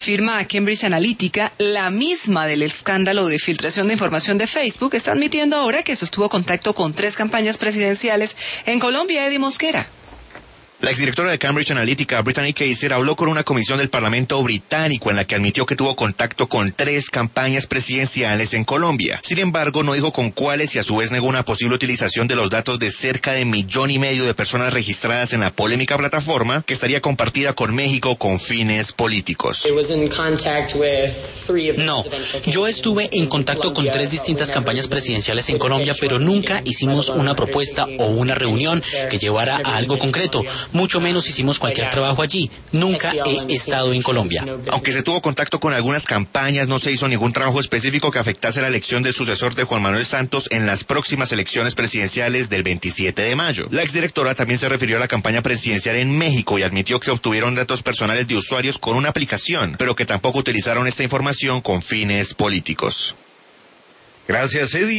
Firma Cambridge Analytica, la misma del escándalo de filtración de información de Facebook, está admitiendo ahora que sostuvo contacto con 3 campañas presidenciales en Colombia. Eddie Mosquera. La exdirectora de Cambridge Analytica, Brittany Kaiser, habló con una comisión del Parlamento británico en la que admitió que tuvo contacto con 3 campañas presidenciales en Colombia. Sin embargo, no dijo con cuáles y a su vez negó una posible utilización de los datos de cerca de 1,5 millones de personas registradas en la polémica plataforma que estaría compartida con México con fines políticos. No, yo estuve en contacto con 3 distintas campañas presidenciales en Colombia, pero nunca hicimos una propuesta o una reunión que llevara a algo concreto. Mucho menos hicimos cualquier trabajo allí. Nunca he estado en Colombia. Aunque se tuvo contacto con algunas campañas, no se hizo ningún trabajo específico que afectase la elección del sucesor de Juan Manuel Santos en las próximas elecciones presidenciales del 27 de mayo. La exdirectora también se refirió a la campaña presidencial en México y admitió que obtuvieron datos personales de usuarios con una aplicación, pero que tampoco utilizaron esta información con fines políticos. Gracias, Eddie.